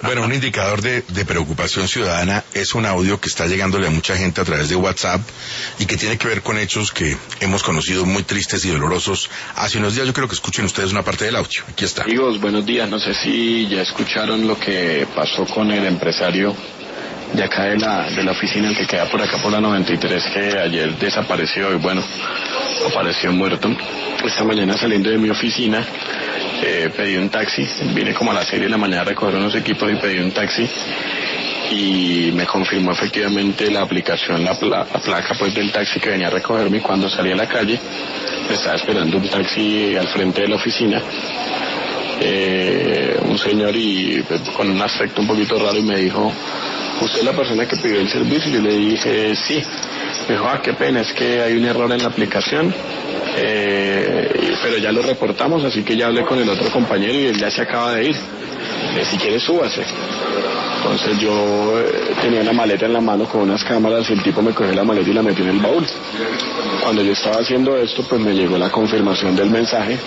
Bueno, un indicador de preocupación ciudadana es un audio que está llegándole a mucha gente a través de WhatsApp y que tiene que ver con hechos que hemos conocido muy tristes y dolorosos hace unos días. Yo creo que escuchen ustedes una parte del audio. Aquí está. Amigos, buenos días. No sé si ya escucharon lo que pasó con el empresario de acá de la oficina, el que queda por acá por la 93, que ayer desapareció y bueno, apareció muerto. Esta mañana saliendo de mi oficina, pedí un taxi, vine como a las 6 de la mañana a recoger unos equipos y pedí un taxi y me confirmó efectivamente la aplicación, la placa pues del taxi que venía a recogerme. Y cuando salí a la calle me estaba esperando un taxi al frente de la oficina, un señor y con un aspecto un poquito raro, y me dijo: ¿usted es la persona que pidió el servicio? Y yo le dije: sí. Me dijo: qué pena, es que hay un error en la aplicación, pero ya lo reportamos, así que ya hablé con el otro compañero y él ya se acaba de ir. Si quiere, súbase. Entonces yo tenía una maleta en la mano con unas cámaras y el tipo me cogió la maleta y la metió en el baúl. Cuando yo estaba haciendo esto, pues me llegó la confirmación del mensaje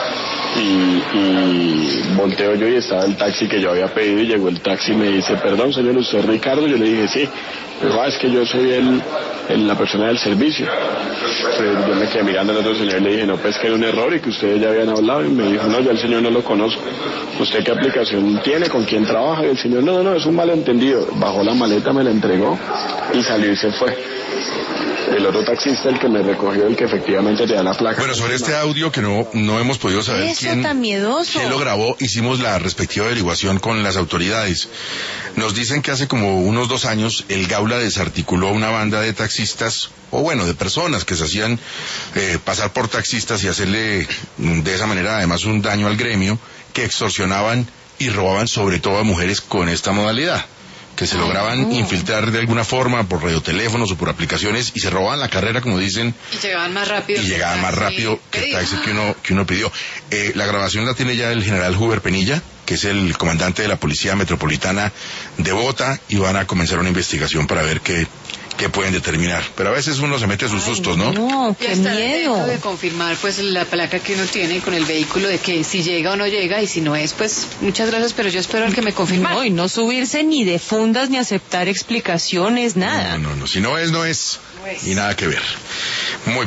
y volteo yo y estaba el taxi que yo había pedido, y llegó el taxi y me dice: perdón señor, ¿usted es Ricardo? Yo le dije: sí. Pero es que yo soy la persona del servicio. Pero yo me quedé mirando al otro señor y le dije: no, pues que era un error y que ustedes ya habían hablado. Y me dijo: no, yo al señor no lo conozco. ¿Usted qué aplicación tiene? ¿Con quién trabaja? Y el señor: no, es un malentendido. Bajó la maleta, me la entregó y salió y se fue. El otro taxista, el que me recogió, el que efectivamente te da la placa. Bueno, sobre este audio que no hemos podido saber quién lo grabó, hicimos la respectiva averiguación con las autoridades. Nos dicen que hace como unos 2 años el Gaula desarticuló una banda de taxistas, o bueno, de personas que se hacían pasar por taxistas y hacerle de esa manera además un daño al gremio, que extorsionaban y robaban sobre todo a mujeres con esta modalidad, que se lograban infiltrar de alguna forma por radioteléfonos o por aplicaciones y se robaban la carrera, como dicen, y llegaban más rápido que el taxi que uno pidió. La grabación la tiene ya el general Huber Penilla, que es el comandante de la Policía Metropolitana de Bogotá, y van a comenzar una investigación para ver qué pueden determinar. Pero a veces uno se mete a sus sustos, ¿no? No, qué miedo. De confirmar pues la placa que uno tiene con el vehículo, de que si llega o no llega, y si no es, pues muchas gracias, pero yo espero al que me confirme. No, y no subirse ni de fundas ni aceptar explicaciones, nada. No, si no es, no es. Y nada que ver. Muy bien.